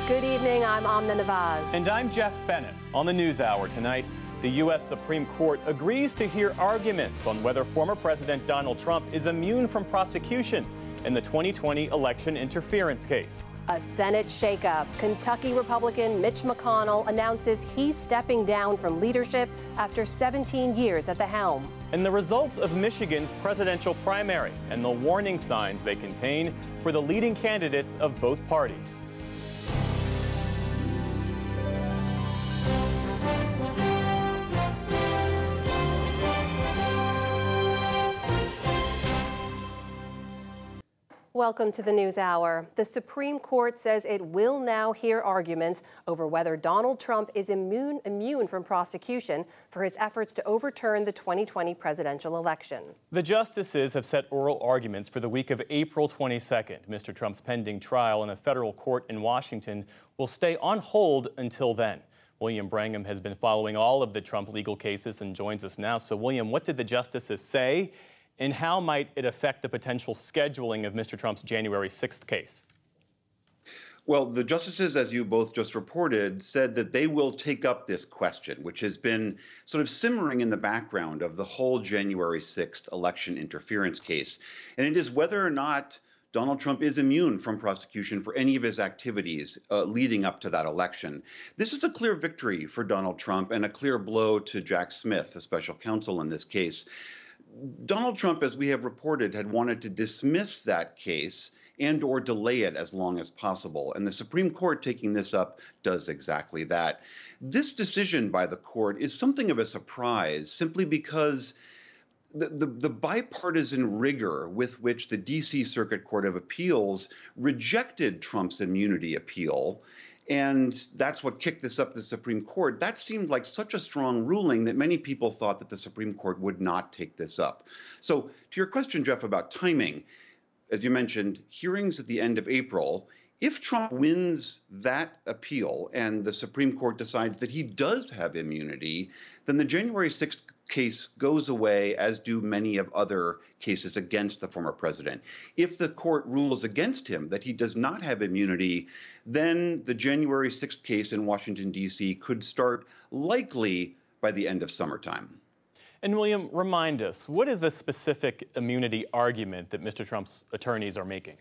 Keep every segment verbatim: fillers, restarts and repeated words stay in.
Good evening, I'm Amna Nawaz. And I'm Jeff Bennett. On the NewsHour tonight, the U S Supreme Court agrees to hear arguments on whether former President Donald Trump is immune from prosecution in the twenty twenty election interference case. A Senate shakeup. Kentucky Republican Mitch McConnell announces he's stepping down from leadership after seventeen years at the helm. And the results of Michigan's presidential primary and the warning signs they contain for the leading candidates of both parties. Welcome to the NewsHour. The Supreme Court says it will now hear arguments over whether Donald Trump is immune, immune from prosecution for his efforts to overturn the twenty twenty presidential election. The justices have set oral arguments for the week of April twenty-second. Mister Trump's pending trial in a federal court in Washington will stay on hold until then. William Brangham has been following all of the Trump legal cases and joins us now. So, William, what did the justices say? And how might it affect the potential scheduling of Mister Trump's January sixth case? Well, the justices, as you both just reported, said that they will take up this question, which has been sort of simmering in the background of the whole January sixth election interference case. And it is whether or not Donald Trump is immune from prosecution for any of his activities uh, leading up to that election. This is a clear victory for Donald Trump and a clear blow to Jack Smith, the special counsel in this case. Donald Trump, as we have reported, had wanted to dismiss that case and or delay it as long as possible. And the Supreme Court taking this up does exactly that. This decision by the court is something of a surprise simply because the, the, the bipartisan rigor with which the D C Circuit Court of Appeals rejected Trump's immunity appeal, and that's what kicked this up to the Supreme Court. That seemed like such a strong ruling that many people thought that the Supreme Court would not take this up. So to your question, Jeff, about timing, as you mentioned, hearings at the end of April. If Trump wins that appeal and the Supreme Court decides that he does have immunity, then the January sixth case goes away, as do many of other cases against the former president. If the court rules against him that he does not have immunity, then the January sixth case in Washington, D C could start likely by the end of summertime. And William, remind us, what is the specific immunity argument that Mister Trump's attorneys are making?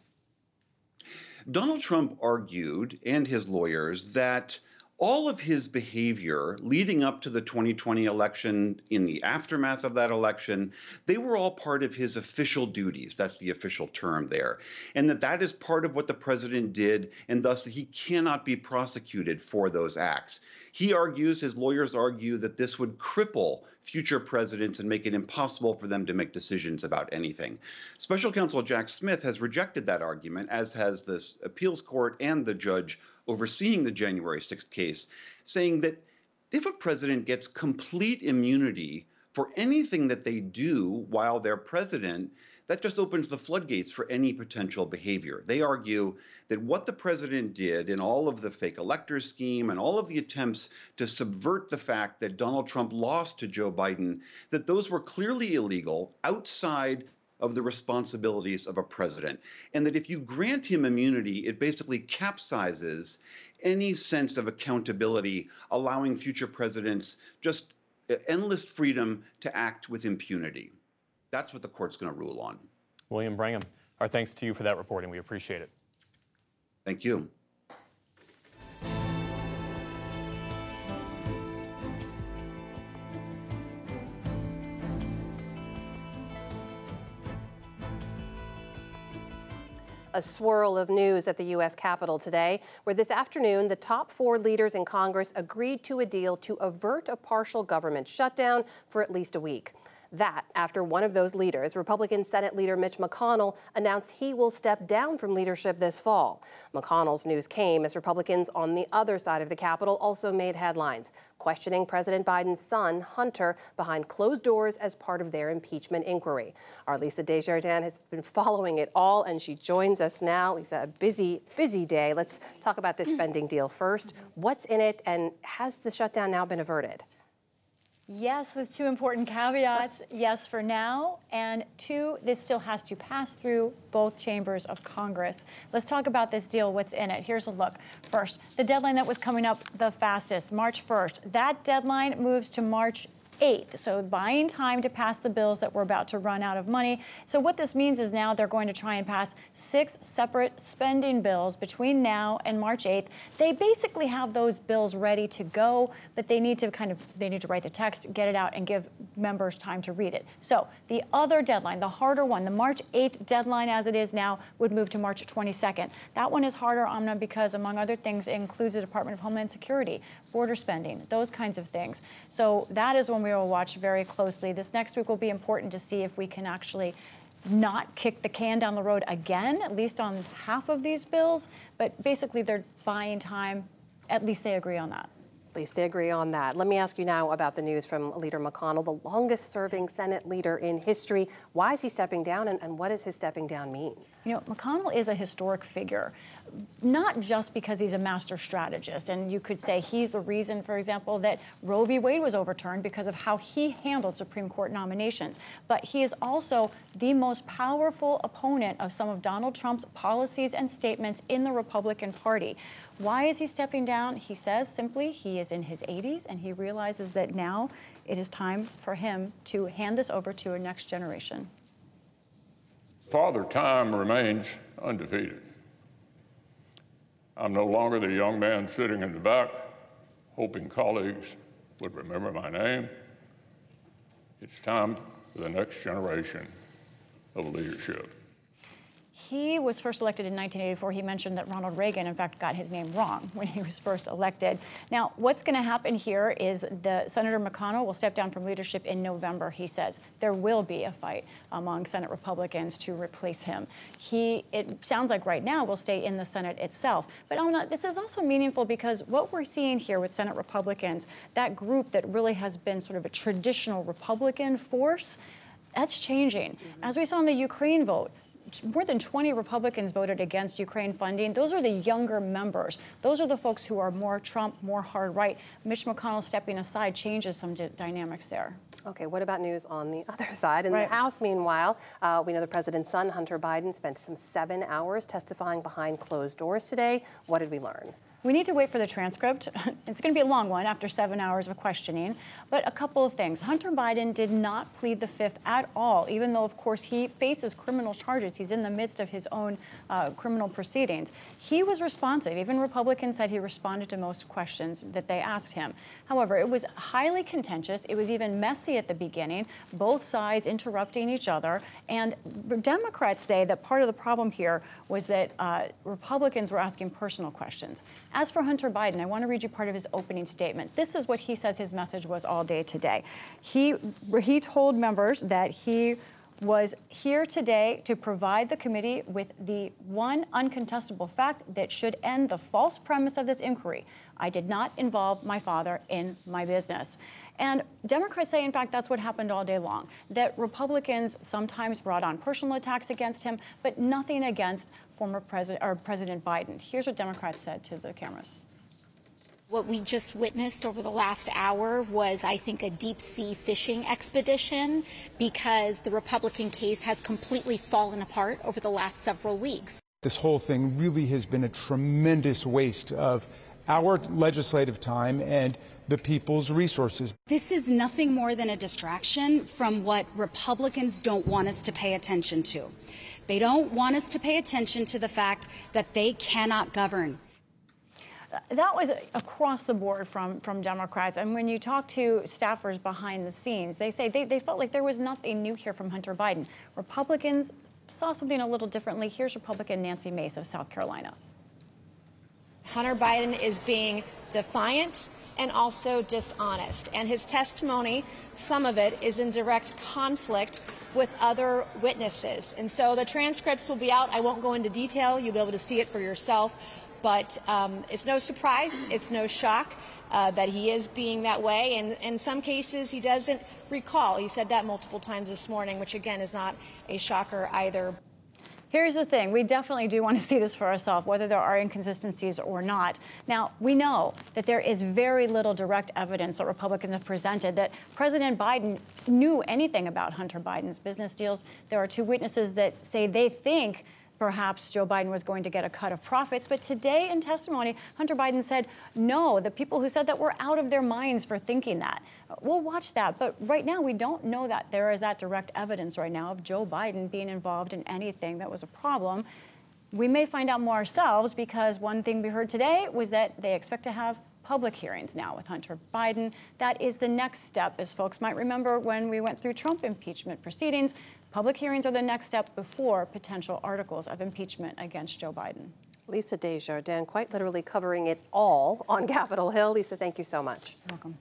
Donald Trump argued, and his lawyers, that all of his behavior leading up to the twenty twenty election, in the aftermath of that election, they were all part of his official duties. That's the official term there. And that that is part of what the president did, and thus he cannot be prosecuted for those acts. He argues, his lawyers argue, that this would cripple future presidents and make it impossible for them to make decisions about anything. Special counsel Jack Smith has rejected that argument, as has the appeals court and the judge overseeing the January sixth case, saying that if a president gets complete immunity for anything that they do while they're president, that just opens the floodgates for any potential behavior. They argue that what the president did in all of the fake electors scheme and all of the attempts to subvert the fact that Donald Trump lost to Joe Biden, that those were clearly illegal, outside of the responsibilities of a president. And that if you grant him immunity, it basically capsizes any sense of accountability, allowing future presidents just endless freedom to act with impunity. That's what the court's going to rule on. William Brangham, our thanks to you for that reporting. We appreciate it. Thank you. A swirl of news at the U S Capitol today, where this afternoon the top four leaders in Congress agreed to a deal to avert a partial government shutdown for at least a week. That after one of those leaders, Republican Senate Leader Mitch McConnell, announced he will step down from leadership this fall. McConnell's news came as Republicans on the other side of the Capitol also made headlines, questioning President Biden's son, Hunter, behind closed doors as part of their impeachment inquiry. Our Lisa Desjardins has been following it all, and she joins us now. Lisa, a busy, busy day. Let's talk about this spending deal first. What's in it, and has the shutdown now been averted? Yes, with two important caveats. Yes, for now. And two, this still has to pass through both chambers of Congress. Let's talk about this deal, what's in it. Here's a look. First, the deadline that was coming up the fastest, March first. That deadline moves to March eighth, so buying time to pass the bills that we're about to run out of money. So what this means is now they're going to try and pass six separate spending bills between now and March eighth. They basically have those bills ready to go, but they need to kind of, they need to write the text, get it out, and give members time to read it. So the other deadline, the harder one, the March eighth deadline as it is now, would move to March twenty-second. That one is harder, Amna, because among other things, it includes the Department of Homeland Security, border spending, those kinds of things. So that is when we will watch very closely. This next week will be important to see if we can actually not kick the can down the road again, at least on half of these bills. But basically, they're buying time. At least they agree on that. At least they agree on that. Let me ask you now about the news from Leader McConnell, the longest-serving Senate leader in history. Why is he stepping down, and, and what does his stepping down mean? You know, McConnell is a historic figure, not just because he's a master strategist. And you could say he's the reason, for example, that Roe v. Wade was overturned because of how he handled Supreme Court nominations. But he is also the most powerful opponent of some of Donald Trump's policies and statements in the Republican Party. Why is he stepping down? He says simply he is in his eighties and he realizes that now it is time for him to hand this over to a next generation. Father Time remains undefeated. I'm no longer the young man sitting in the back, hoping colleagues would remember my name. It's time for the next generation of leadership. He was first elected in nineteen eighty-four. He mentioned that Ronald Reagan, in fact, got his name wrong when he was first elected. Now, what's going to happen here is the Senator McConnell will step down from leadership in November, he says. There will be a fight among Senate Republicans to replace him. He, it sounds like right now, will stay in the Senate itself. But Alma, this is also meaningful because what we're seeing here with Senate Republicans, that group that really has been sort of a traditional Republican force, that's changing. Mm-hmm. As we saw in the Ukraine vote, more than twenty Republicans voted against Ukraine funding. Those are the younger members. Those are the folks who are more Trump, more hard right. Mitch McConnell stepping aside changes some d- dynamics there. Okay, what about news on the other side? In right. the House, meanwhile, uh, we know the president's son, Hunter Biden, spent some seven hours testifying behind closed doors today. What did we learn? We need to wait for the transcript. It's going to be a long one after seven hours of questioning. But a couple of things. Hunter Biden did not plead the fifth at all, even though, of course, he faces criminal charges. He's in the midst of his own uh, criminal proceedings. He was responsive. Even Republicans said he responded to most questions that they asked him. However, it was highly contentious. It was even messy at the beginning, both sides interrupting each other. And Democrats say that part of the problem here was that uh, Republicans were asking personal questions. As for Hunter Biden, I want to read you part of his opening statement. This is what he says his message was all day today. He, he told members that he was here today to provide the committee with the one uncontestable fact that should end the false premise of this inquiry. I did not involve my father in my business. And Democrats say, in fact, that's what happened all day long, that Republicans sometimes brought on personal attacks against him, but nothing against former President or President Biden. Here's what Democrats said to the cameras. What we just witnessed over the last hour was, I think, a deep-sea fishing expedition because the Republican case has completely fallen apart over the last several weeks. This whole thing really has been a tremendous waste of our legislative time and the people's resources. This is nothing more than a distraction from what Republicans don't want us to pay attention to. They don't want us to pay attention to the fact that they cannot govern. That was across the board from, from Democrats. And when you talk to staffers behind the scenes, they say they, they felt like there was nothing new here from Hunter Biden. Republicans saw something a little differently. Here's Republican Nancy Mace of South Carolina. Hunter Biden is being defiant and also dishonest. And his testimony, some of it, is in direct conflict with other witnesses. And so the transcripts will be out. I won't go into detail. You'll be able to see it for yourself. But um, it's no surprise, it's no shock uh, that he is being that way. And in some cases, he doesn't recall. He said that multiple times this morning, which, again, is not a shocker either. Here's the thing. We definitely do want to see this for ourselves, whether there are inconsistencies or not. Now, we know that there is very little direct evidence that Republicans have presented that President Biden knew anything about Hunter Biden's business deals. There are two witnesses that say they think perhaps Joe Biden was going to get a cut of profits. But today in testimony, Hunter Biden said, no, the people who said that were out of their minds for thinking that. We'll watch that. But right now, we don't know that there is that direct evidence right now of Joe Biden being involved in anything that was a problem. We may find out more ourselves, because one thing we heard today was that they expect to have public hearings now with Hunter Biden. That is the next step, as folks might remember when we went through Trump impeachment proceedings. Public hearings are the next step before potential articles of impeachment against Joe Biden. Lisa Desjardins, quite literally covering it all on Capitol Hill. Lisa, thank you so much. You're welcome.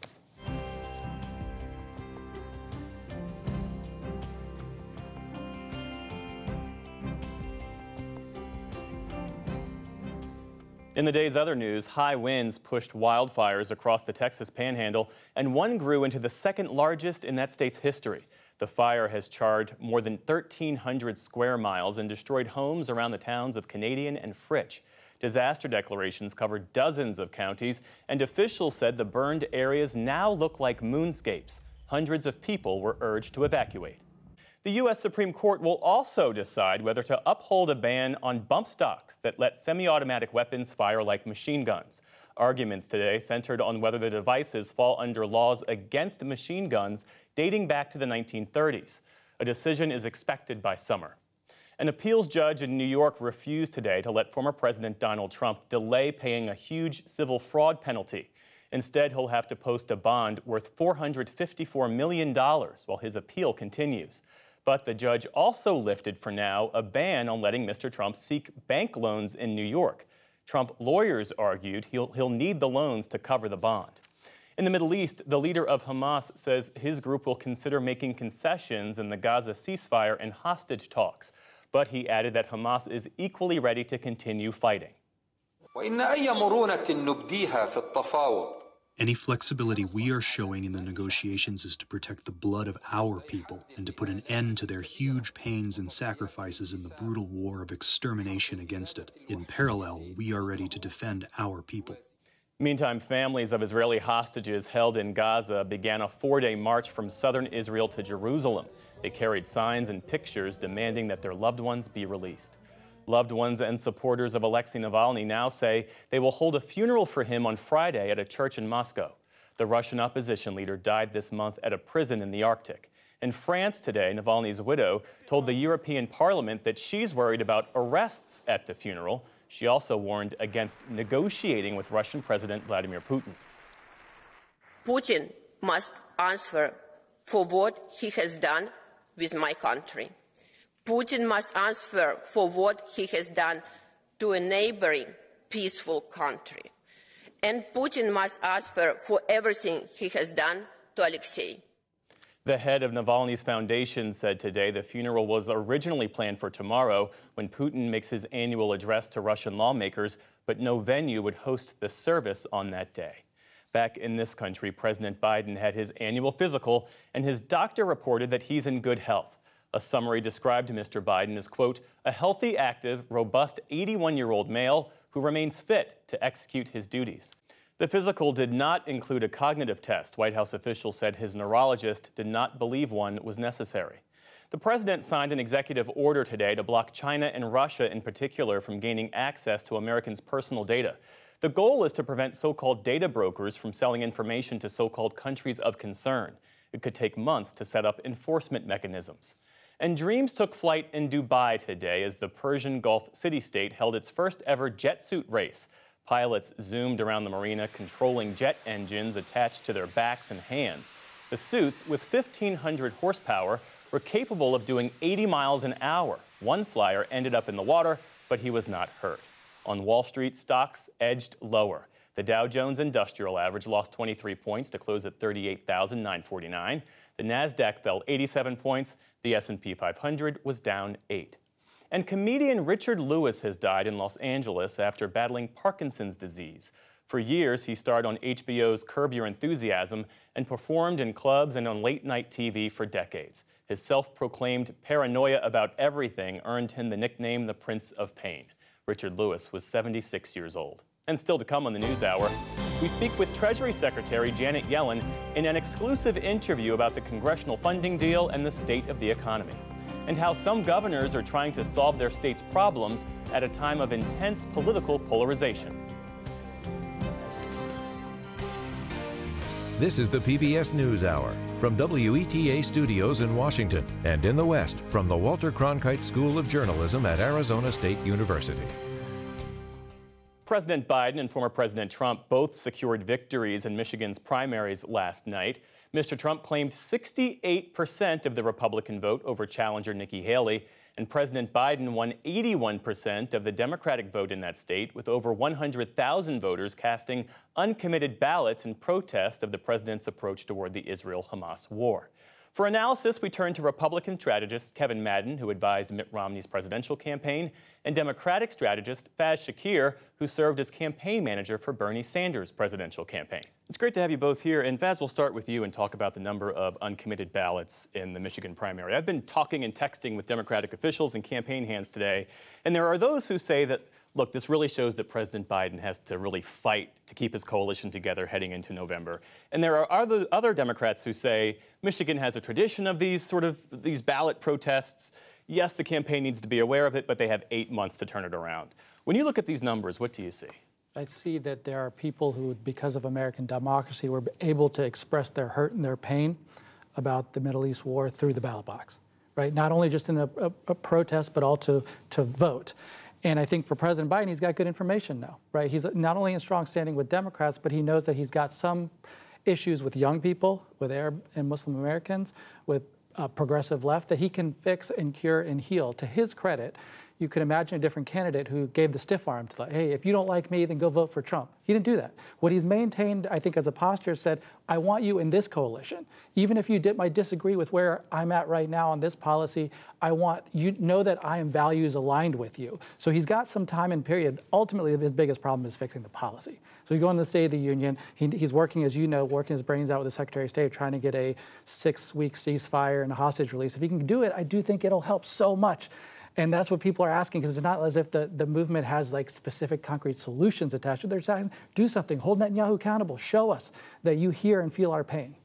In the day's other news, high winds pushed wildfires across the Texas Panhandle, and one grew into the second largest in that state's history. The fire has charred more than thirteen hundred square miles and destroyed homes around the towns of Canadian and Fritch. Disaster declarations covered dozens of counties, and officials said the burned areas now look like moonscapes. Hundreds of people were urged to evacuate. The U S Supreme Court will also decide whether to uphold a ban on bump stocks that let semi-automatic weapons fire like machine guns. Arguments today centered on whether the devices fall under laws against machine guns dating back to the nineteen thirties. A decision is expected by summer. An appeals judge in New York refused today to let former President Donald Trump delay paying a huge civil fraud penalty. Instead, he'll have to post a bond worth four hundred fifty-four million dollars while his appeal continues. But the judge also lifted for now a ban on letting Mister Trump seek bank loans in New York. Trump lawyers argued he'll, he'll need the loans to cover the bond. In the Middle East, the leader of Hamas says his group will consider making concessions in the Gaza ceasefire and hostage talks. But he added that Hamas is equally ready to continue fighting. Any flexibility we are showing in the negotiations is to protect the blood of our people and to put an end to their huge pains and sacrifices in the brutal war of extermination against it. In parallel, we are ready to defend our people. Meantime, families of Israeli hostages held in Gaza began a four-day march from southern Israel to Jerusalem. They carried signs and pictures demanding that their loved ones be released. Loved ones and supporters of Alexei Navalny now say they will hold a funeral for him on Friday at a church in Moscow. The Russian opposition leader died this month at a prison in the Arctic. In France today, Navalny's widow told the European Parliament that she's worried about arrests at the funeral. She also warned against negotiating with Russian President Vladimir Putin. Putin must answer for what he has done with my country. Putin must answer for what he has done to a neighboring peaceful country. And Putin must answer for everything he has done to Alexei. The head of Navalny's foundation said today the funeral was originally planned for tomorrow when Putin makes his annual address to Russian lawmakers, but no venue would host the service on that day. Back in this country, President Biden had his annual physical, and his doctor reported that he's in good health. A summary described Mister Biden as, quote, a healthy, active, robust eighty-one-year-old male who remains fit to execute his duties. The physical did not include a cognitive test. White House officials said his neurologist did not believe one was necessary. The president signed an executive order today to block China and Russia in particular from gaining access to Americans' personal data. The goal is to prevent so-called data brokers from selling information to so-called countries of concern. It could take months to set up enforcement mechanisms. And dreams took flight in Dubai today as the Persian Gulf city-state held its first ever jet suit race. Pilots zoomed around the marina, controlling jet engines attached to their backs and hands. The suits, with fifteen hundred horsepower, were capable of doing eighty miles an hour. One flyer ended up in the water, but he was not hurt. On Wall Street, stocks edged lower. The Dow Jones Industrial Average lost twenty-three points to close at thirty-eight thousand nine hundred forty-nine. The Nasdaq fell eighty-seven points. The S and P five hundred was down eight. And comedian Richard Lewis has died in Los Angeles after battling Parkinson's disease. For years, he starred on H B O's Curb Your Enthusiasm and performed in clubs and on late-night T V for decades. His self-proclaimed paranoia about everything earned him the nickname the Prince of Pain. Richard Lewis was seventy-six years old. And still to come on the NewsHour, we speak with Treasury Secretary Janet Yellen in an exclusive interview about the congressional funding deal and the state of the economy, and how some governors are trying to solve their state's problems at a time of intense political polarization. This is the P B S NewsHour from W E T A Studios in Washington and in the West from the Walter Cronkite School of Journalism at Arizona State University. President Biden and former President Trump both secured victories in Michigan's primaries last night. Mister Trump claimed sixty-eight percent of the Republican vote over challenger Nikki Haley, and President Biden won eighty-one percent of the Democratic vote in that state, with over one hundred thousand voters casting uncommitted ballots in protest of the president's approach toward the Israel-Hamas war. For analysis, we turn to Republican strategist Kevin Madden, who advised Mitt Romney's presidential campaign, and Democratic strategist Faz Shakir, who served as campaign manager for Bernie Sanders' presidential campaign. It's great to have you both here. And Faz, we'll start with you and talk about the number of uncommitted ballots in the Michigan primary. I've been talking and texting with Democratic officials and campaign hands today, and there are those who say that, look, this really shows that President Biden has to really fight to keep his coalition together heading into November. And there are other, other Democrats who say Michigan has a tradition of these sort of these ballot protests. Yes, the campaign needs to be aware of it, but they have eight months to turn it around. When you look at these numbers, what do you see? I see that there are people who, because of American democracy, were able to express their hurt and their pain about the Middle East war through the ballot box, right? Not only just in a, a, a protest, but also to vote. And I think for President Biden, he's got good information now, right? He's not only in strong standing with Democrats, but he knows that he's got some issues with young people, with Arab and Muslim Americans, with uh, progressive left that he can fix and cure and heal. To his credit, you could imagine a different candidate who gave the stiff arm to, like, hey, if you don't like me, then go vote for Trump. He didn't do that. What he's maintained, I think, as a posture said, I want you in this coalition. Even if you did, might disagree with where I'm at right now on this policy, I want you to know that I am values aligned with you. So he's got some time and period. Ultimately, his biggest problem is fixing the policy. So you go in the State of the Union, he, he's working, as you know, working his brains out with the Secretary of State, trying to get a six-week ceasefire and a hostage release. If he can do it, I do think it'll help so much. And that's what people are asking, because it's not as if the, the movement has like specific concrete solutions attached to it. They're saying, do something, hold Netanyahu accountable, show us that you hear and feel our pain.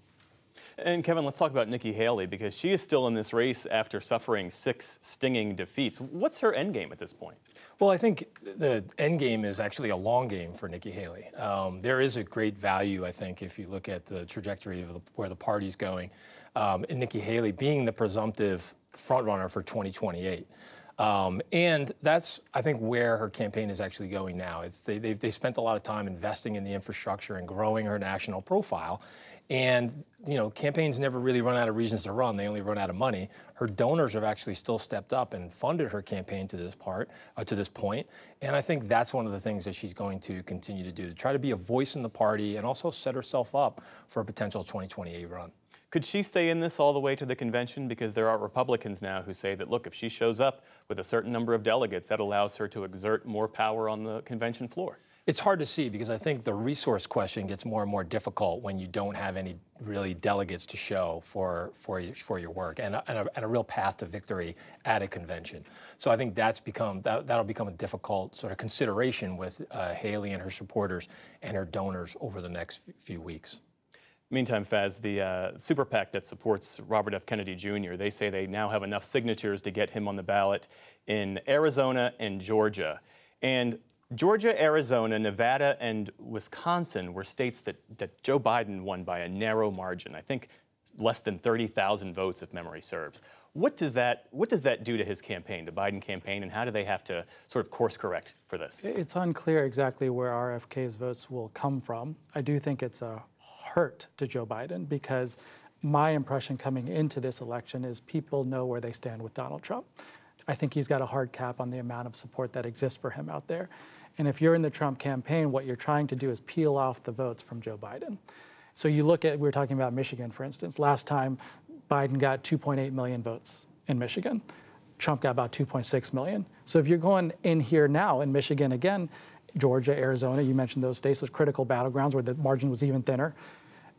And Kevin, let's talk about Nikki Haley, because she is still in this race after suffering six stinging defeats. What's her end game at this point? Well, I think the end game is actually a long game for Nikki Haley. Um, there is a great value, I think, if you look at the trajectory of the, where the party's going, um, and Nikki Haley being the presumptive frontrunner for twenty twenty-eight. Um, and that's, I think, where her campaign is actually going now. It's they, they've, they spent a lot of time investing in the infrastructure and growing her national profile. And, you know, campaigns never really run out of reasons to run. They only run out of money. Her donors have actually still stepped up and funded her campaign to this part, uh, to this point. And I think that's one of the things that she's going to continue to do, to try to be a voice in the party and also set herself up for a potential twenty twenty-eight run. Could she stay in this all the way to the convention? Because there are Republicans now who say that, look, if she shows up with a certain number of delegates, that allows her to exert more power on the convention floor. It's hard to see, because I think the resource question gets more and more difficult when you don't have any really delegates to show for for your, for your work and a, and, a, and a real path to victory at a convention. So I think that's become that, that'll become a difficult sort of consideration with uh, Haley and her supporters and her donors over the next f- few weeks. Meantime, Faz, the uh, super PAC that supports Robert F. Kennedy Junior, they say they now have enough signatures to get him on the ballot in Arizona and Georgia. And Georgia, Arizona, Nevada, and Wisconsin were states that, that Joe Biden won by a narrow margin. I think less than thirty thousand votes, if memory serves. What does that what does that do to his campaign, the Biden campaign, and how do they have to sort of course correct for this? It's unclear exactly where R F K's votes will come from. I do think it's a hurt to Joe Biden, because my impression coming into this election is people know where they stand with Donald Trump. I think he's got a hard cap on the amount of support that exists for him out there. And if you're in the Trump campaign, what you're trying to do is peel off the votes from Joe Biden. So you look at, we were talking about Michigan, for instance. Last time, Biden got two point eight million votes in Michigan. Trump got about two point six million. So if you're going in here now in Michigan again, Georgia, Arizona, you mentioned those states, those critical battlegrounds where the margin was even thinner.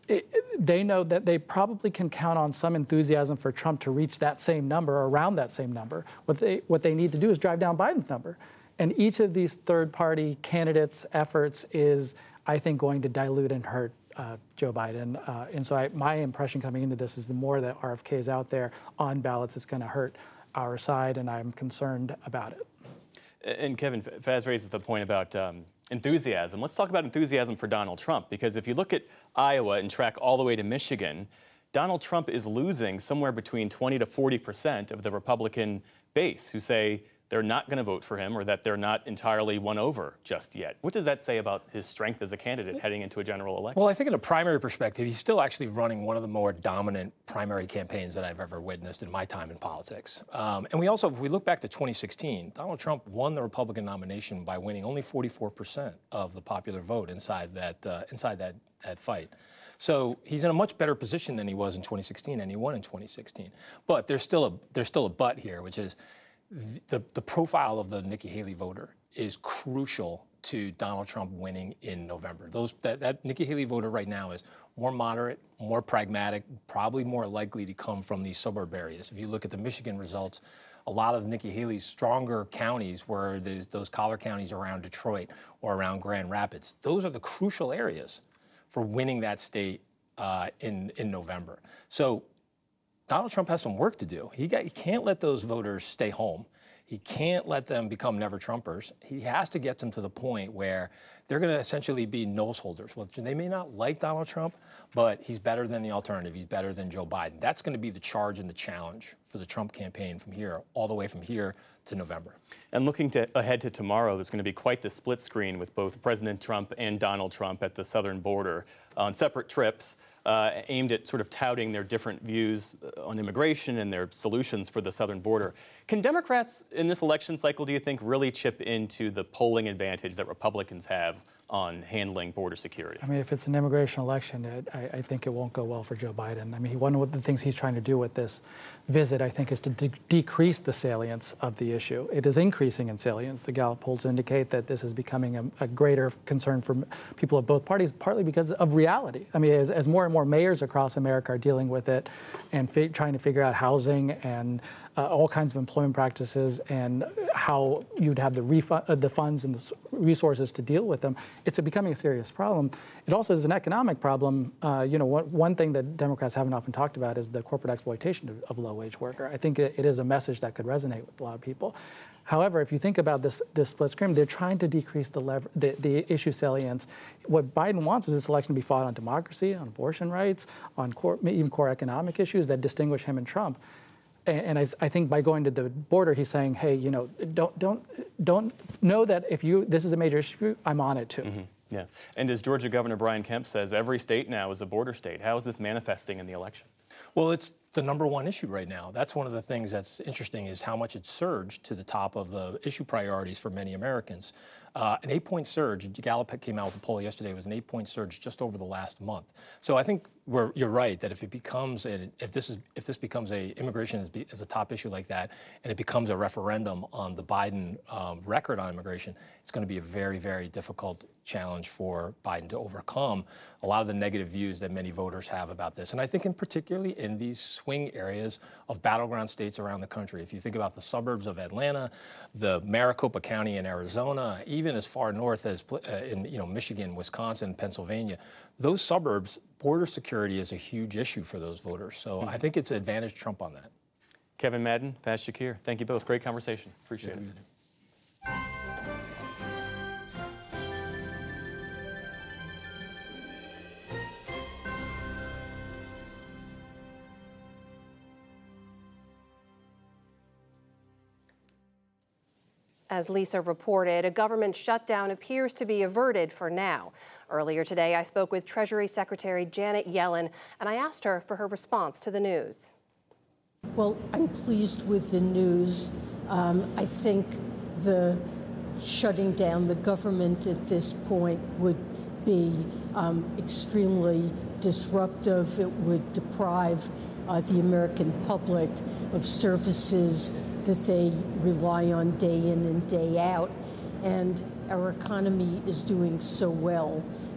it, they know that they probably can count on some enthusiasm for Trump to reach that same number or around that same number. What they what they need to do is drive down Biden's number. And each of these third-party candidates' efforts is, I think, going to dilute and hurt uh, Joe Biden. Uh, and so I, my impression coming into this is the more that R F K is out there on ballots, it's going to hurt our side, and I'm concerned about it. And Kevin, Faz raises the point about um, enthusiasm. Let's talk about enthusiasm for Donald Trump, because if you look at Iowa and track all the way to Michigan, Donald Trump is losing somewhere between twenty to forty percent of the Republican base who say they're not going to vote for him or that they're not entirely won over just yet. What does that say about his strength as a candidate heading into a general election? Well, I think in a primary perspective, he's still actually running one of the more dominant primary campaigns that I've ever witnessed in my time in politics. Um, and we also, if we look back to twenty sixteen, Donald Trump won the Republican nomination by winning only forty-four percent of the popular vote inside that uh, inside that, that fight. So he's in a much better position than he was in twenty sixteen, and he won in twenty sixteen. But there's still a there's still a but here, which is The, the profile of the Nikki Haley voter is crucial to Donald Trump winning in November. Those that, that Nikki Haley voter right now is more moderate, more pragmatic, probably more likely to come from these suburb areas. If you look at the Michigan results, a lot of Nikki Haley's stronger counties were the, those collar counties around Detroit or around Grand Rapids. Those are the crucial areas for winning that state uh, in, in November. So Donald Trump has some work to do. He, got, he can't let those voters stay home. He can't let them become never-Trumpers. He has to get them to the point where they're going to essentially be nose holders. Well, they may not like Donald Trump, but he's better than the alternative. He's better than Joe Biden. That's going to be the charge and the challenge for the Trump campaign from here, all the way from here to November. And looking to, ahead to tomorrow, there's going to be quite the split screen with both President Trump and Donald Trump at the southern border on separate trips. Uh, aimed at sort of touting their different views on immigration and their solutions for the southern border. Can Democrats in this election cycle, do you think, really chip into the polling advantage that Republicans have on handling border security? I mean, if it's an immigration election, it, I, I think it won't go well for Joe Biden. I mean, one of the things he's trying to do with this visit, I think, is to de- decrease the salience of the issue. It is increasing in salience. The Gallup polls indicate that this is becoming a, a greater concern for people of both parties, partly because of reality. I mean, as, as more and more mayors across America are dealing with it and fi- trying to figure out housing and uh, all kinds of employment practices and how you'd have the, refu- uh, the funds and the resources to deal with them, it's a becoming a serious problem. It also is an economic problem. Uh, you know, one, one thing that Democrats haven't often talked about is the corporate exploitation of, of low-wage worker. I think it, it is a message that could resonate with a lot of people. However, if you think about this, this split screen, they're trying to decrease the, lever, the, the issue salience. What Biden wants is this election to be fought on democracy, on abortion rights, on core, even core economic issues that distinguish him and Trump. And, and I, I think by going to the border, he's saying, hey, you know, don't don't don't know that if you this is a major issue, I'm on it too. Mm-hmm. Yeah. And as Georgia Governor Brian Kemp says, every state now is a border state. How is this manifesting in the election? Well, it's the number one issue right now. That's one of the things that's interesting is how much it surged to the top of the issue priorities for many Americans. Uh, an eight-point surge, Gallup came out with a poll yesterday, it was an eight-point surge just over the last month. So I think we're, you're right that if it becomes, a, if this is, if this becomes a immigration as, be, as a top issue like that, and it becomes a referendum on the Biden um, record on immigration, it's going to be a very, very difficult challenge for Biden to overcome a lot of the negative views that many voters have about this. And I think in particularly in these swing areas of battleground states around the country. If you think about the suburbs of Atlanta, the Maricopa County in Arizona, even as far north as uh, in you know Michigan, Wisconsin, Pennsylvania, those suburbs, border security is a huge issue for those voters. So mm-hmm. I think it's advantage Trump on that. Kevin Madden, Faz Shakir, thank you both. Great conversation. Appreciate it. As Lisa reported, a government shutdown appears to be averted for now. Earlier today, I spoke with Treasury Secretary Janet Yellen, and I asked her for her response to the news. Well, I'm pleased with the news. Um, I think the shutting down the government at this point would be um, extremely disruptive. It would deprive uh, the American public of services that they rely on day in and day out. And our economy is doing so well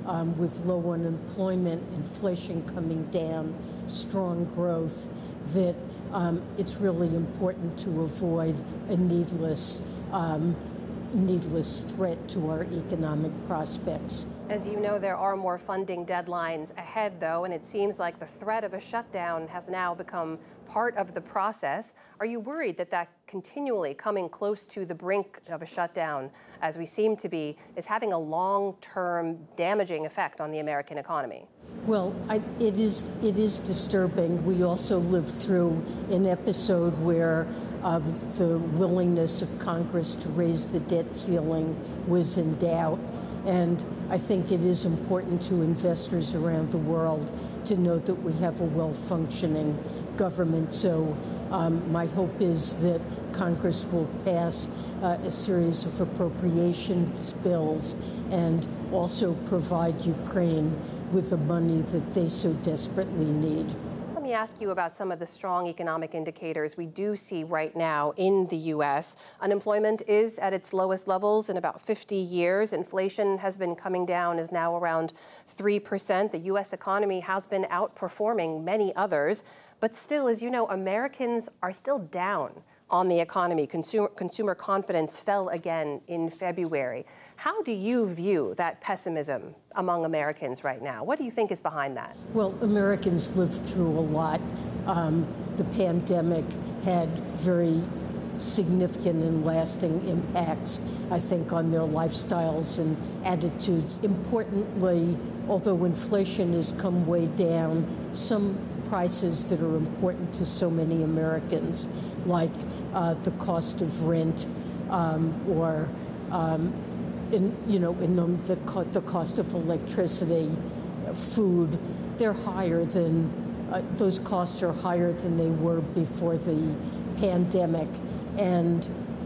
um, with low unemployment, inflation coming down, strong growth, that um, it's really important to avoid a needless, um, needless threat to our economic prospects. As you know, there are more funding deadlines ahead, though, and it seems like the threat of a shutdown has now become part of the process. Are you worried that that continually coming close to the brink of a shutdown, as we seem to be, is having a long-term damaging effect on the American economy? Well, I, it is it is disturbing. We also lived through an episode where uh, the willingness of Congress to raise the debt ceiling was in doubt. And I think it is important to investors around the world to know that we have a well-functioning government. So um, my hope is that Congress will pass uh, a series of appropriations bills and also provide Ukraine with the money that they so desperately need. Let me ask you about some of the strong economic indicators we do see right now in the U S. Unemployment is at its lowest levels in about fifty years. Inflation has been coming down, is now around three percent. The U S economy has been outperforming many others. But still, as you know, Americans are still down on the economy. Consumer, consumer confidence fell again in February. How do you view that pessimism among Americans right now? What do you think is behind that? Well, Americans lived through a lot. Um, the pandemic had very significant and lasting impacts, I think, on their lifestyles and attitudes. Importantly, although inflation has come way down, some prices that are important to so many Americans, like uh, the cost of rent um, or um, in, you know, in the, the, co- the cost of electricity, food, they're higher than, uh, those costs are higher than they were before the pandemic. And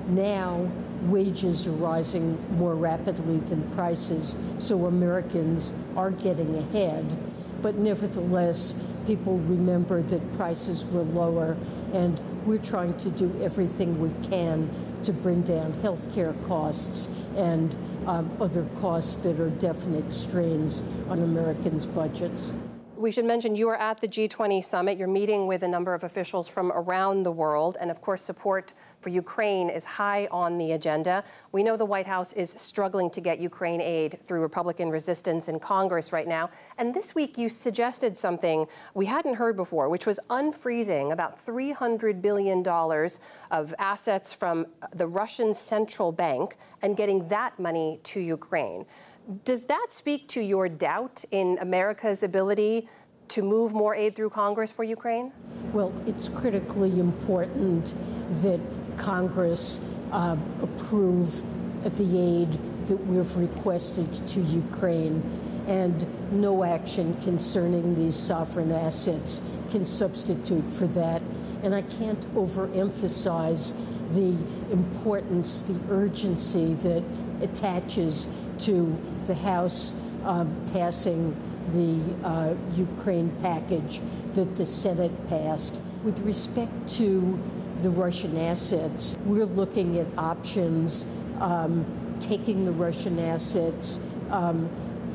now wages are rising more rapidly than prices, so Americans are getting ahead. But nevertheless, people remember that prices were lower, and we're trying to do everything we can to bring down healthcare costs and um, other costs that are definite strains on Americans' budgets. We should mention you are at the G twenty summit. You're meeting with a number of officials from around the world. And of course, support for Ukraine is high on the agenda. We know the White House is struggling to get Ukraine aid through Republican resistance in Congress right now. And this week you suggested something we hadn't heard before, which was unfreezing about three hundred billion dollars of assets from the Russian central bank and getting that money to Ukraine. Does that speak to your doubt in America's ability to move more aid through Congress for Ukraine? Well, it's critically important that Congress uh, approve the aid that we've requested to Ukraine, and no action concerning these sovereign assets can substitute for that. And I can't overemphasize the importance, the urgency that attaches to the House um, passing the uh, Ukraine package that the Senate passed. With respect to the Russian assets, we're looking at options. Um, taking the Russian assets um,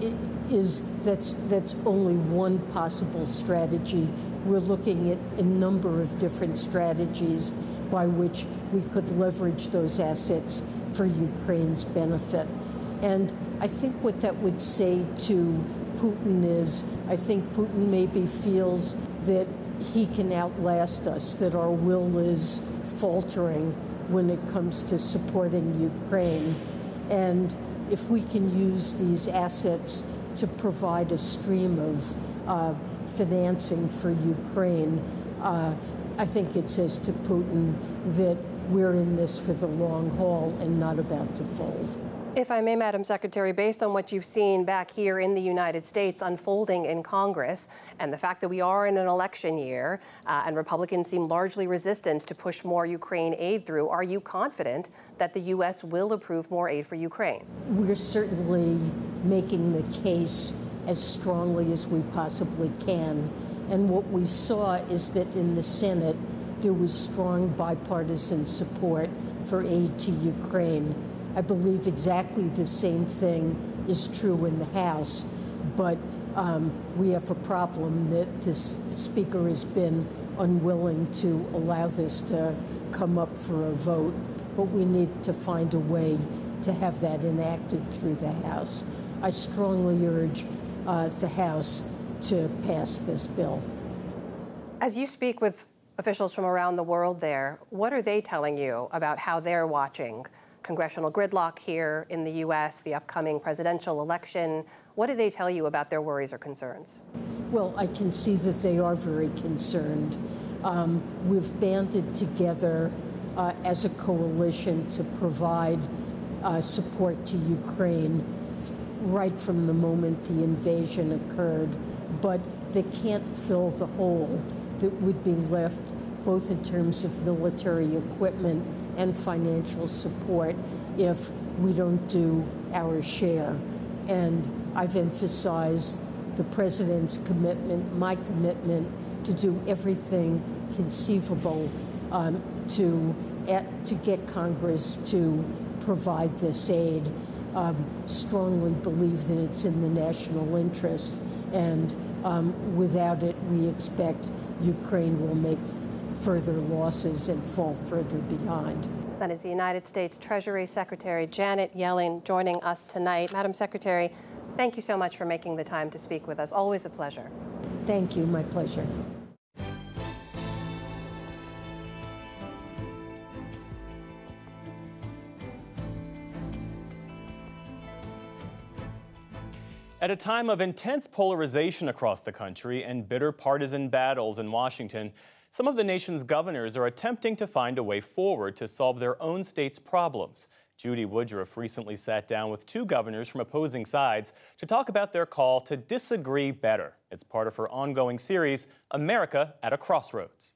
is that's that's only one possible strategy. We're looking at a number of different strategies by which we could leverage those assets for Ukraine's benefit. And I think what that would say to Putin is, I think Putin maybe feels that he can outlast us, that our will is faltering when it comes to supporting Ukraine. And if we can use these assets to provide a stream of uh, financing for Ukraine, uh, I think it says to Putin that we're in this for the long haul and not about to fold. If I may, Madam Secretary, based on what you've seen back here in the United States unfolding in Congress and the fact that we are in an election year uh, and Republicans seem largely resistant to push more Ukraine aid through, are you confident that the U S will approve more aid for Ukraine? We're certainly making the case as strongly as we possibly can. And what we saw is that in the Senate, there was strong bipartisan support for aid to Ukraine. I believe exactly the same thing is true in the House. but um, we have a problem that this speaker has been unwilling to allow this to come up for a vote, but we need to find a way to have that enacted through the House. I strongly urge uh, the House to pass this bill. As you speak with officials from around the world there, what are they telling you about how they're watching congressional gridlock here in the U S, the upcoming presidential election? What do they tell you about their worries or concerns? Well, I can see that they are very concerned. Um, we've banded together uh, as a coalition to provide uh, support to Ukraine right from the moment the invasion occurred, but they can't fill the hole that would be left both in terms of military equipment and financial support if we don't do our share. And I've emphasized the president's commitment, my commitment, to do everything conceivable um, to, at, to get Congress to provide this aid. Um, strongly believe that it's in the national interest, and um, without it, we expect Ukraine will make further losses and fall further behind. That is the United States Treasury Secretary Janet Yellen joining us tonight. Madam Secretary, thank you so much for making the time to speak with us. Always a pleasure. Thank you. My pleasure. At a time of intense polarization across the country and bitter partisan battles in Washington, some of the nation's governors are attempting to find a way forward to solve their own state's problems. Judy Woodruff recently sat down with two governors from opposing sides to talk about their call to disagree better. It's part of her ongoing series, America at a Crossroads.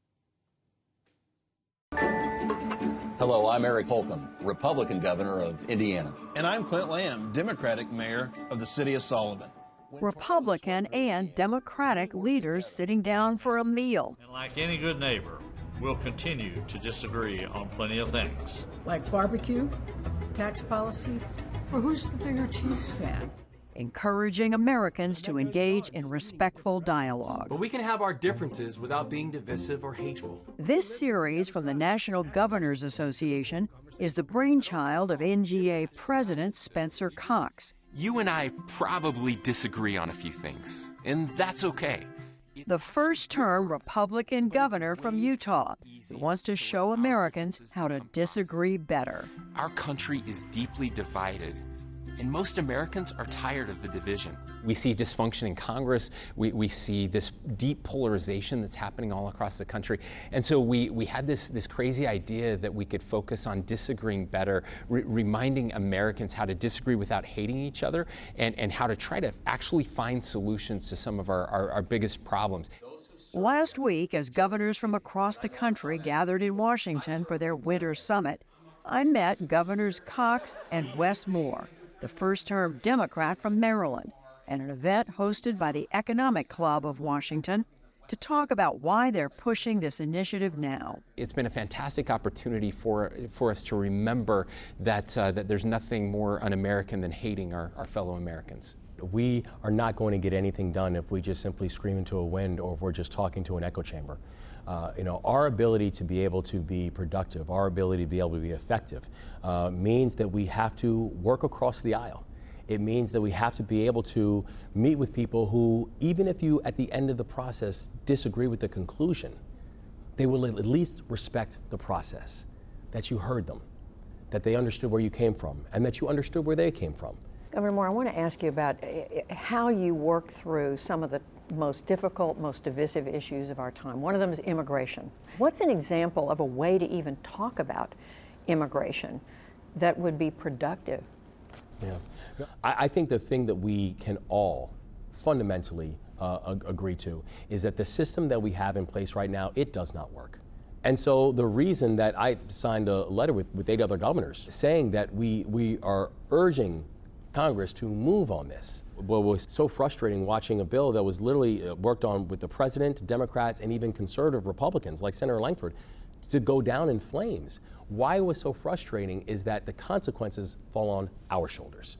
Hello, I'm Eric Holcomb, Republican governor of Indiana. And I'm Clint Lamb, Democratic mayor of the city of Sullivan. Republican and Democratic leaders sitting down for a meal. And like any good neighbor, we'll continue to disagree on plenty of things. Like barbecue, tax policy, or who's the bigger cheese fan? Encouraging Americans to engage in respectful dialogue. But we can have our differences without being divisive or hateful. This series from the National Governors Association is the brainchild of N G A President Spencer Cox. You and I probably disagree on a few things, and that's okay. The first-term Republican governor from Utah who wants to show Americans how to disagree better. Our country is deeply divided, and most Americans are tired of the division. We see dysfunction in Congress. We, we see this deep polarization that's happening all across the country. And so we, we had this, this crazy idea that we could focus on disagreeing better, re- reminding Americans how to disagree without hating each other, and, and how to try to actually find solutions to some of our, our, our biggest problems. Last week, as governors from across the country gathered in Washington for their winter summit, I met Governors Cox and Wes Moore, the first-term Democrat from Maryland, at an event hosted by the Economic Club of Washington to talk about why they're pushing this initiative now. It's been a fantastic opportunity for for us to remember that uh, that there's nothing more un-American than hating our, our fellow Americans. We are not going to get anything done if we just simply scream into a wind or if we're just talking to an echo chamber. Uh, you know, our ability to be able to be productive, our ability to be able to be effective, uh, means that we have to work across the aisle. It means that we have to be able to meet with people who, even if you at the end of the process disagree with the conclusion, they will at least respect the process, that you heard them, that they understood where you came from, and that you understood where they came from. Governor Moore, I want to ask you about how you work through some of the most difficult, most divisive issues of our time. One of them is immigration. What's an example of a way to even talk about immigration that would be productive? Yeah, I, I think the thing that we can all fundamentally uh, ag- agree to is that the system that we have in place right now, it does not work. And so the reason that I signed a letter with, with eight other governors saying that we, we are urging Congress to move on this. What was so frustrating watching a bill that was literally worked on with the president, Democrats, and even conservative Republicans like Senator Lankford to go down in flames. Why it was so frustrating is that the consequences fall on our shoulders.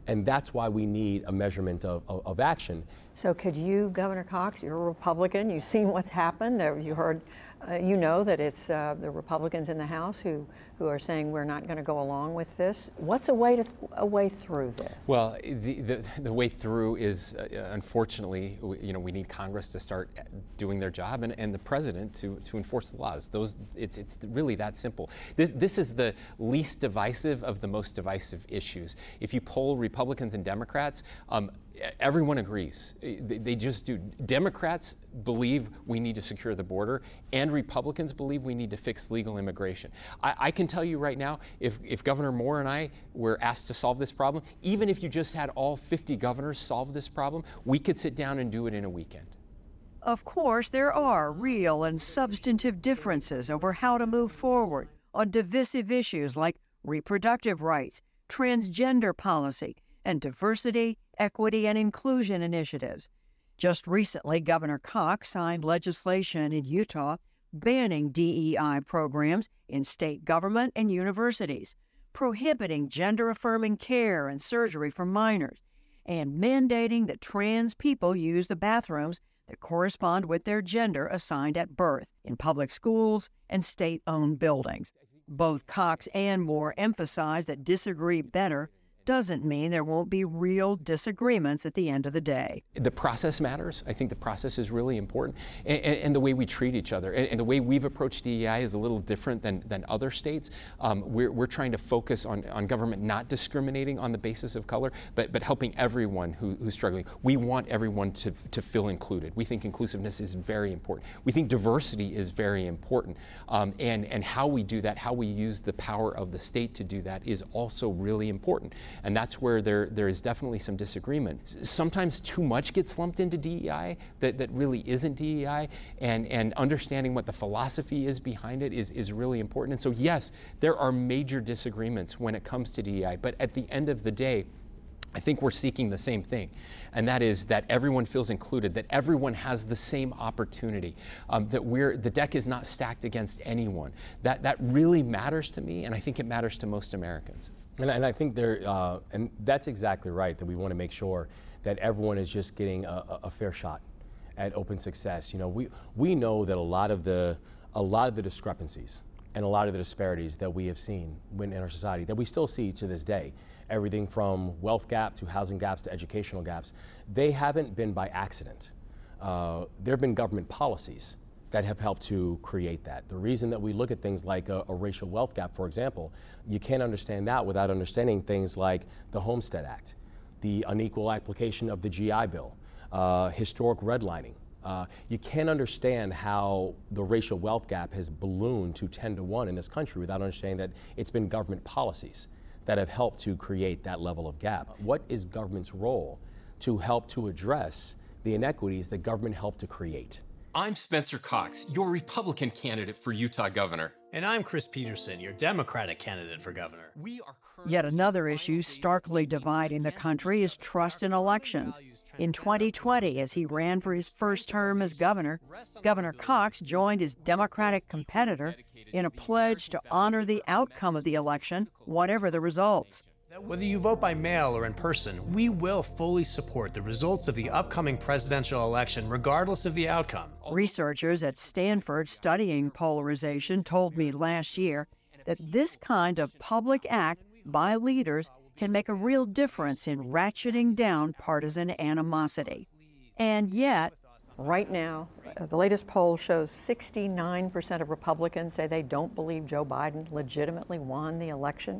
And that's why we need a measurement of, of, of action. So could you, Governor Cox, you're a Republican, you've seen what's happened, you heard, uh, you know that it's uh, the Republicans in the House who, who are saying we're not going to go along with this. What's a way, to, a way through this? Well, the, the, the way through is, uh, unfortunately, you know, we need Congress to start doing their job and, and the president to, to enforce the laws. Those, it's, it's really that simple. This, this is the least divisive of the most divisive issues. If you poll Republicans and Democrats, um, everyone agrees. They, they just do. Democrats believe we need to secure the border, and Republicans believe we need to fix legal immigration. I, I can tell you right now, if, if Governor Moore and I were asked to solve this problem, even if you just had all fifty governors solve this problem, we could sit down and do it in a weekend. Of course, there are real and substantive differences over how to move forward on divisive issues like reproductive rights, transgender policy, and diversity, equity, and inclusion initiatives. Just recently, Governor Cox signed legislation in Utah banning D E I programs in state government and universities, prohibiting gender-affirming care and surgery for minors, and mandating that trans people use the bathrooms that correspond with their gender assigned at birth in public schools and state-owned buildings. Both Cox and Moore emphasize that disagree better doesn't mean there won't be real disagreements at the end of the day. The process matters. I think the process is really important, and, and, and the way we treat each other. And, and the way we've approached D E I is a little different than, than other states. Um, we're, we're trying to focus on, on government not discriminating on the basis of color, but, but helping everyone who, who's struggling. We want everyone to, to feel included. We think inclusiveness is very important. We think diversity is very important. Um, and, and how we do that, how we use the power of the state to do that is also really important. And that's where there, there is definitely some disagreement. Sometimes too much gets lumped into D E I that, that really isn't D E I, and, and understanding what the philosophy is behind it is, is really important. And so yes, there are major disagreements when it comes to D E I, but at the end of the day, I think we're seeking the same thing, and that is that everyone feels included, that everyone has the same opportunity, um, that we're, the deck is not stacked against anyone. That, that really matters to me, and I think it matters to most Americans. And, and I think there, uh, and that's exactly right, that we want to make sure that everyone is just getting a, a fair shot at open success. You know, we, we know that a lot of the, a lot of the discrepancies and a lot of the disparities that we have seen in our society, that we still see to this day, everything from wealth gap to housing gaps to educational gaps, they haven't been by accident. Uh, there have been government policies that have helped to create that. The reason that we look at things like a, a racial wealth gap, for example, you can't understand that without understanding things like the Homestead Act, the unequal application of the G I Bill, uh, historic redlining. Uh, you can't understand how the racial wealth gap has ballooned to ten to one in this country without understanding that it's been government policies that have helped to create that level of gap. What is government's role to help to address the inequities that government helped to create? I'm Spencer Cox, your Republican candidate for Utah governor. And I'm Chris Peterson, your Democratic candidate for governor. We are Yet another issue starkly dividing the country is trust in elections. In twenty twenty, as he ran for his first term as governor, Governor Cox joined his Democratic competitor in a pledge to honor the outcome of the election, whatever the results. Whether you vote by mail or in person, we will fully support the results of the upcoming presidential election, regardless of the outcome. Researchers at Stanford studying polarization told me last year that this kind of public act by leaders can make a real difference in ratcheting down partisan animosity. And yet, right now, uh, the latest poll shows sixty-nine percent of Republicans say they don't believe Joe Biden legitimately won the election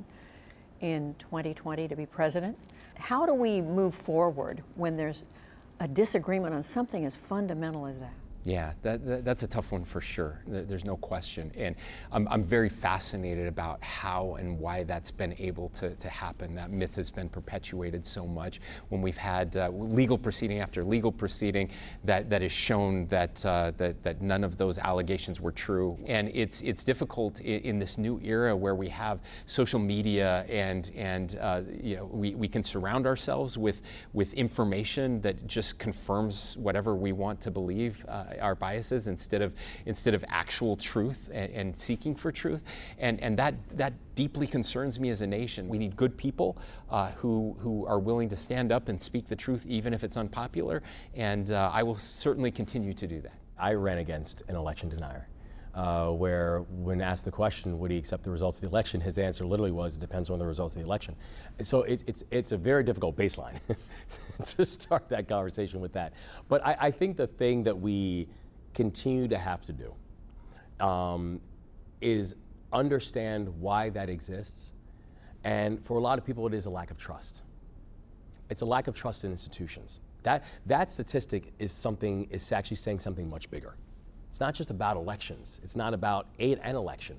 in twenty twenty to be president. How do we move forward when there's a disagreement on something as fundamental as that? Yeah, that, that, that's a tough one for sure. There's no question. And I'm, I'm very fascinated about how and why that's been able to, to happen. That myth has been perpetuated so much when we've had uh, legal proceeding after legal proceeding that, that has shown that, uh, that, that none of those allegations were true. And it's, it's difficult in, in this new era where we have social media and, and uh, you know, we, we can surround ourselves with, with information that just confirms whatever we want to believe. Uh, our biases instead of instead of actual truth and, and seeking for truth. And, and that, that deeply concerns me as a nation. We need good people uh, who, who are willing to stand up and speak the truth even if it's unpopular, and uh, I will certainly continue to do that. I ran against an election denier. Uh, where when asked the question, would he accept the results of the election, his answer literally was, it depends on the results of the election. So it, it's, it's a very difficult baseline to start that conversation with that. But I, I think the thing that we continue to have to do um, is understand why that exists. And for a lot of people, it is a lack of trust. It's a lack of trust in institutions. That, that statistic is something, is actually saying something much bigger. It's not just about elections. It's not about an election.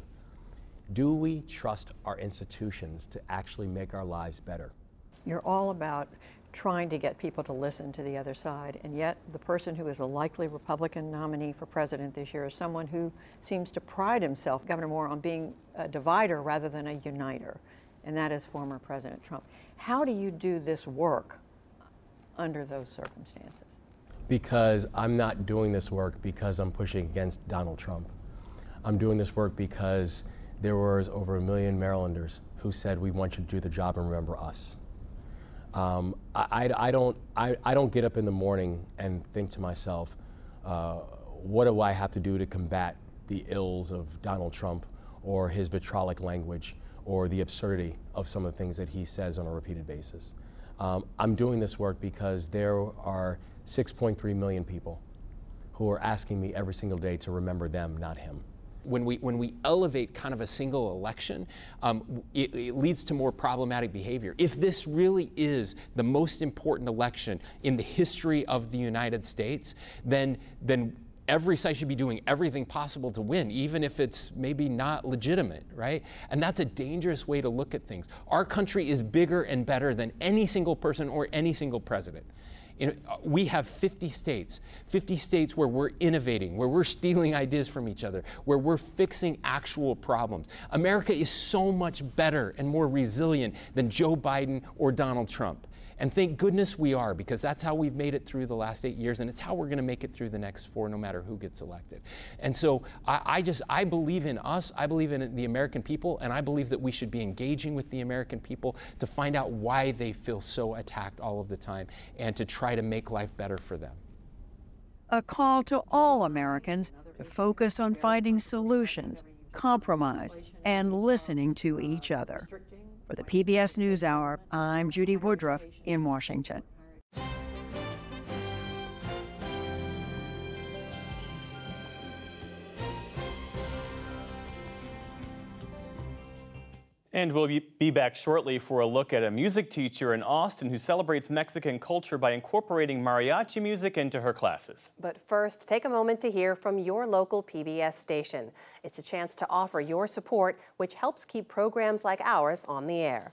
Do we trust our institutions to actually make our lives better? You're all about trying to get people to listen to the other side, and yet the person who is a likely Republican nominee for president this year is someone who seems to pride himself, Governor Moore, on being a divider rather than a uniter, and that is former President Trump. How do you do this work under those circumstances? Because I'm not doing this work because I'm pushing against Donald Trump. I'm doing this work because there was over a million Marylanders who said, we want you to do the job and remember us. Um, I, I, I, don't, I, I don't get up in the morning and think to myself, uh, what do I have to do to combat the ills of Donald Trump or his vitriolic language or the absurdity of some of the things that he says on a repeated basis. Um, I'm doing this work because there are six point three million people who are asking me every single day to remember them, not him. When we, when we elevate kind of a single election, um, it, it leads to more problematic behavior. If this really is the most important election in the history of the United States, then, then every side should be doing everything possible to win, even if it's maybe not legitimate, right? And that's a dangerous way to look at things. Our country is bigger and better than any single person or any single president. You know, we have fifty states, fifty states where we're innovating, where we're stealing ideas from each other, where we're fixing actual problems. America is so much better and more resilient than Joe Biden or Donald Trump. And thank goodness we are, because that's how we've made it through the last eight years, and it's how we're going to make it through the next four, no matter who gets elected. And so I, I just, I believe in us, I believe in the American people, and I believe that we should be engaging with the American people to find out why they feel so attacked all of the time, and to try to make life better for them. A call to all Americans to focus on finding solutions, compromise, and listening to each other. For the P B S NewsHour, I'm Judy Woodruff in Washington. And we'll be back shortly for a look at a music teacher in Austin who celebrates Mexican culture by incorporating mariachi music into her classes. But first, take a moment to hear from your local P B S station. It's a chance to offer your support, which helps keep programs like ours on the air.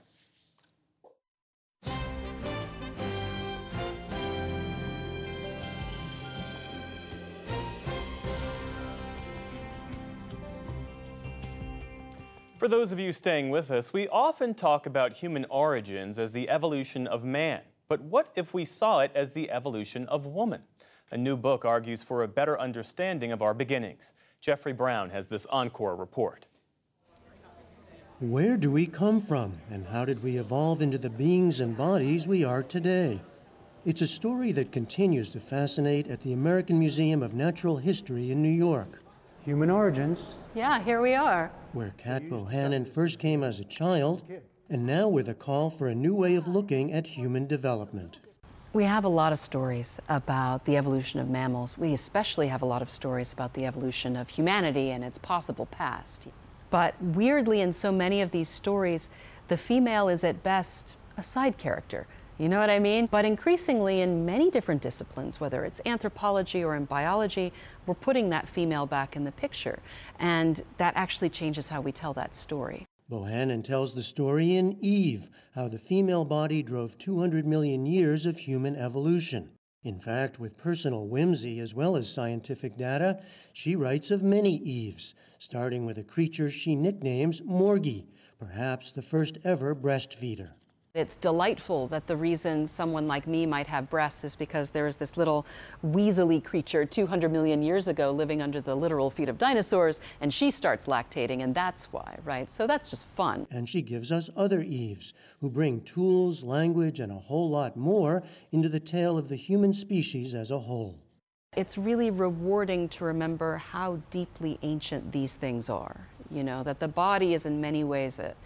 For those of you staying with us, we often talk about human origins as the evolution of man. But what if we saw it as the evolution of woman? A new book argues for a better understanding of our beginnings. Jeffrey Brown has this encore report. Where do we come from, and how did we evolve into the beings and bodies we are today? It's a story that continues to fascinate at the American Museum of Natural History in New York. Human origins. Yeah, here we are. Where Kat Bohannon first came as a child, and now with a call for a new way of looking at human development. We have a lot of stories about the evolution of mammals. We especially have a lot of stories about the evolution of humanity and its possible past. But weirdly, in so many of these stories, the female is at best a side character. You know what I mean? But increasingly in many different disciplines, whether it's anthropology or in biology, we're putting that female back in the picture. And that actually changes how we tell that story. Bohannon tells the story in Eve, how the female body drove two hundred million years of human evolution. In fact, with personal whimsy as well as scientific data, she writes of many Eves, starting with a creature she nicknames Morgie, perhaps the first ever breastfeeder. It's delightful that the reason someone like me might have breasts is because there is this little weaselly creature two hundred million years ago living under the literal feet of dinosaurs, and she starts lactating, and that's why, right? So that's just fun. And she gives us other Eves who bring tools, language, and a whole lot more into the tale of the human species as a whole. It's really rewarding to remember how deeply ancient these things are. You know, that the body is in many ways a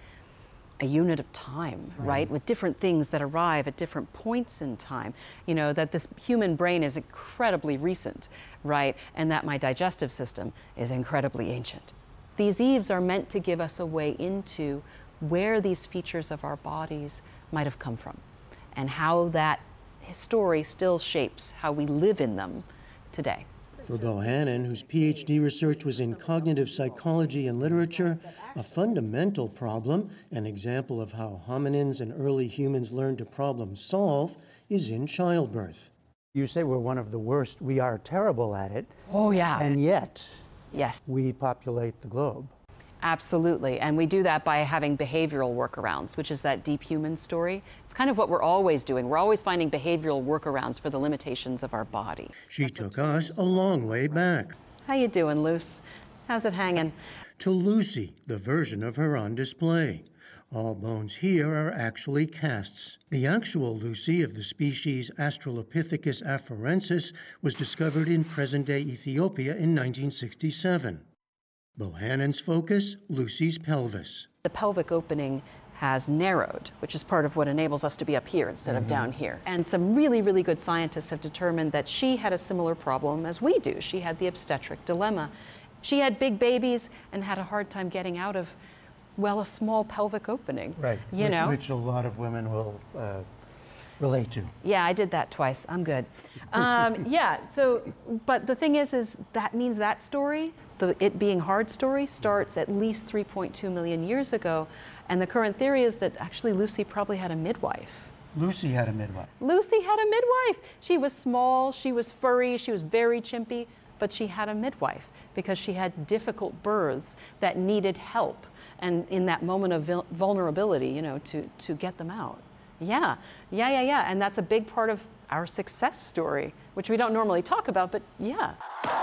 a unit of time, right. right? With different things that arrive at different points in time. You know, that this human brain is incredibly recent, right? And that my digestive system is incredibly ancient. These Eves are meant to give us a way into where these features of our bodies might have come from and how that story still shapes how we live in them today. For Bohannon, whose PhD research was in cognitive psychology and literature, a fundamental problem, an example of how hominins and early humans learned to problem solve, is in childbirth. You say we're one of the worst. We are terrible at it. Oh, yeah. And yet, yes, we populate the globe. Absolutely, and we do that by having behavioral workarounds, which is that deep human story. It's kind of what we're always doing. We're always finding behavioral workarounds for the limitations of our body. She took us a long way back. How you doing, Luce? How's it hanging? To Lucy, the version of her on display. All bones here are actually casts. The actual Lucy of the species Australopithecus afarensis was discovered in present-day Ethiopia in nineteen sixty-seven. Bohannon's focus, Lucy's pelvis. The pelvic opening has narrowed, which is part of what enables us to be up here instead mm-hmm. of down here. And some really, really good scientists have determined that she had a similar problem as we do. She had the obstetric dilemma. She had big babies and had a hard time getting out of, well, a small pelvic opening. Right, you which, know? which a lot of women will uh, relate to. Yeah, I did that twice. I'm good. Um, yeah, so, but the thing is, is that means that story, the it being hard story, starts at least three point two million years ago. And the current theory is that actually Lucy probably had a midwife. Lucy had a midwife. Lucy had a midwife. She was small, she was furry, she was very chimpy, but she had a midwife because she had difficult births that needed help. And in that moment of vulnerability, you know, to, to get them out. Yeah, yeah, yeah, yeah. And that's a big part of our success story, which we don't normally talk about, but yeah.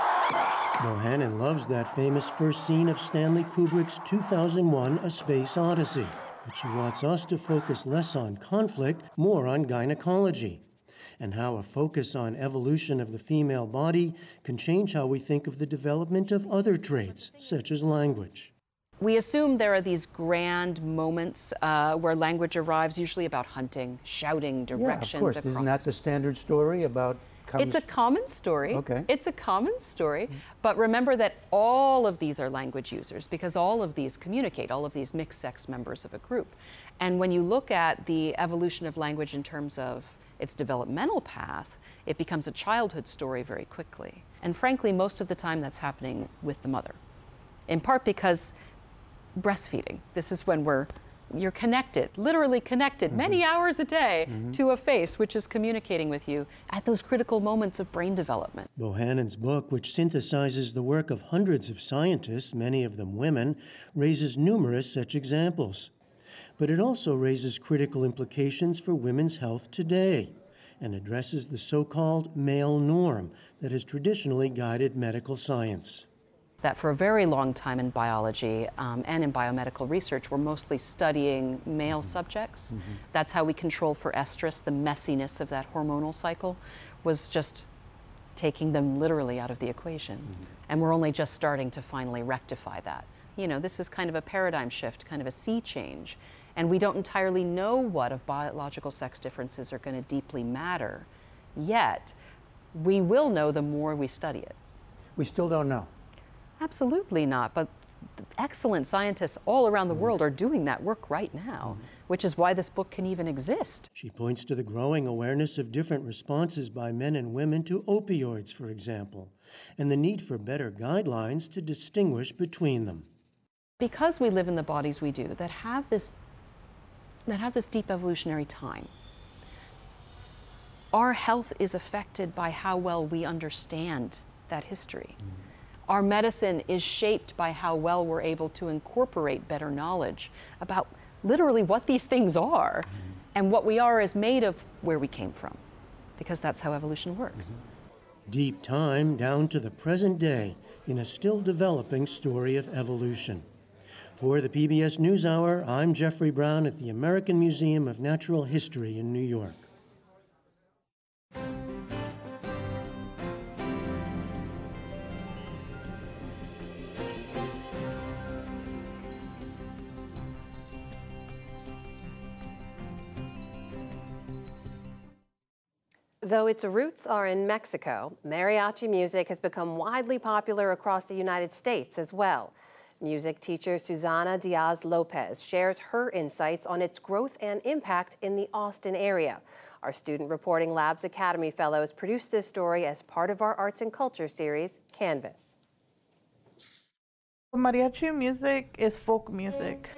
Bohannon loves that famous first scene of Stanley Kubrick's two thousand one A Space Odyssey, but she wants us to focus less on conflict, more on gynecology, and how a focus on evolution of the female body can change how we think of the development of other traits, such as language. We assume there are these grand moments uh, where language arrives, usually about hunting, shouting, directions. Yeah, of course. Across Isn't that the standard story about? Comes... It's a common story. Okay. It's a common story. But remember that all of these are language users because all of these communicate, all of these mixed-sex members of a group. And when you look at the evolution of language in terms of its developmental path, it becomes a childhood story very quickly. And frankly, most of the time that's happening with the mother, in part because breastfeeding. This is when we're, you're connected, literally connected mm-hmm. many hours a day mm-hmm. to a face which is communicating with you at those critical moments of brain development. Bohannon's book, which synthesizes the work of hundreds of scientists, many of them women, raises numerous such examples. But it also raises critical implications for women's health today and addresses the so-called male norm that has traditionally guided medical science. That for a very long time in biology um, and in biomedical research, we're mostly studying male mm-hmm. subjects. Mm-hmm. That's how we control for estrus, the messiness of that hormonal cycle, was just taking them literally out of the equation. Mm-hmm. And we're only just starting to finally rectify that. You know, this is kind of a paradigm shift, kind of a sea change. And we don't entirely know what of biological sex differences are going to deeply matter yet. We will know the more we study it. We still don't know. Absolutely not, but excellent scientists all around the mm-hmm. world are doing that work right now, mm-hmm. which is why this book can even exist. She points to the growing awareness of different responses by men and women to opioids, for example, and the need for better guidelines to distinguish between them. Because we live in the bodies we do that have this, that have this deep evolutionary time, our health is affected by how well we understand that history. Mm-hmm. Our medicine is shaped by how well we're able to incorporate better knowledge about literally what these things are. Mm-hmm. And what we are is made of where we came from, because that's how evolution works. Mm-hmm. Deep time down to the present day in a still developing story of evolution. For the P B S NewsHour, I'm Jeffrey Brown at the American Museum of Natural History in New York. Though its roots are in Mexico, mariachi music has become widely popular across the United States as well. Music teacher Susana Diaz-Lopez shares her insights on its growth and impact in the Austin area. Our Student Reporting Labs Academy Fellows produced this story as part of our Arts and Culture series, Canvas. Mariachi music is folk music.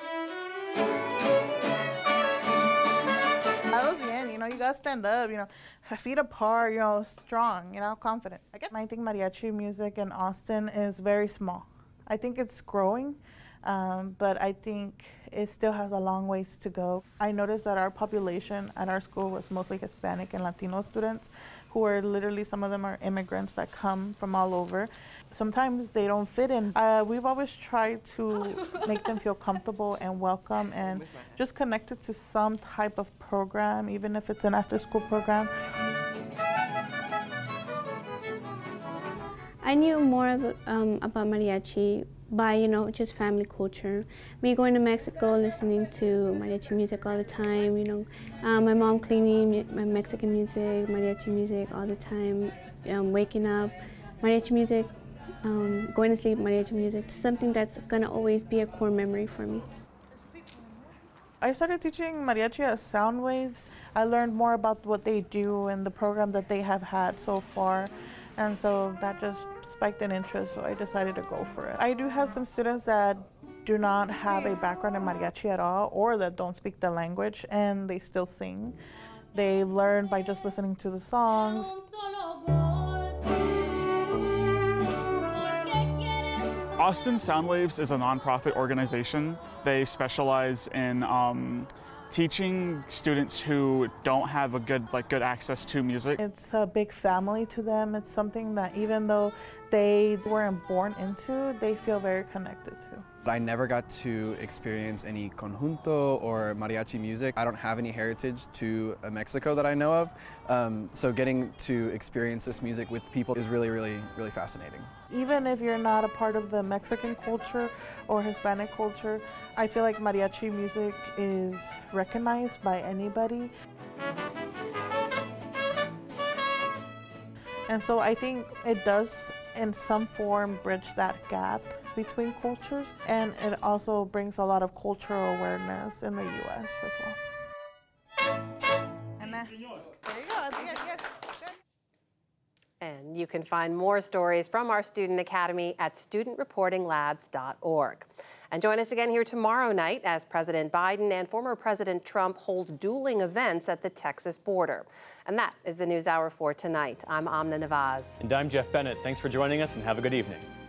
You know, you gotta stand up, you know, feet apart, you know, strong, you know, confident. I guess I think mariachi music in Austin is very small. I think it's growing, um, but I think it still has a long ways to go. I noticed that our population at our school was mostly Hispanic and Latino students, who are literally, some of them are immigrants that come from all over. Sometimes they don't fit in. Uh, we've always tried to make them feel comfortable and welcome and just connected to some type of program, even if it's an after-school program. I knew more of, um, about mariachi by, you know, just family culture. Me going to Mexico, listening to mariachi music all the time, you know. Um, my mom cleaning my Mexican music, mariachi music all the time, um, waking up, mariachi music, um, going to sleep, mariachi music. It's something that's gonna always be a core memory for me. I started teaching mariachi at Sound Waves. I learned more about what they do and the program that they have had so far. And so that just spiked an interest, so I decided to go for it. I do have some students that do not have a background in mariachi at all, or that don't speak the language, and they still sing. They learn by just listening to the songs. Austin Soundwaves is a nonprofit organization. They specialize in um, teaching students who don't have a good like good access to music. It's a big family to them. It's something that even though they weren't born into, they feel very connected to. I never got to experience any conjunto or mariachi music. I don't have any heritage to Mexico that I know of, um, so getting to experience this music with people is really, really, really fascinating. Even if you're not a part of the Mexican culture or Hispanic culture, I feel like mariachi music is recognized by anybody. And so I think it does, in some form, bridge that gap between cultures, and it also brings a lot of cultural awareness in the U S as well. And uh, there you go. Yes, yes. And you can find more stories from our Student Academy at student reporting labs dot org. And join us again here tomorrow night as President Biden and former President Trump hold dueling events at the Texas border. And that is the NewsHour for tonight. I'm Amna Nawaz. And I'm Jeff Bennett. Thanks for joining us and have a good evening.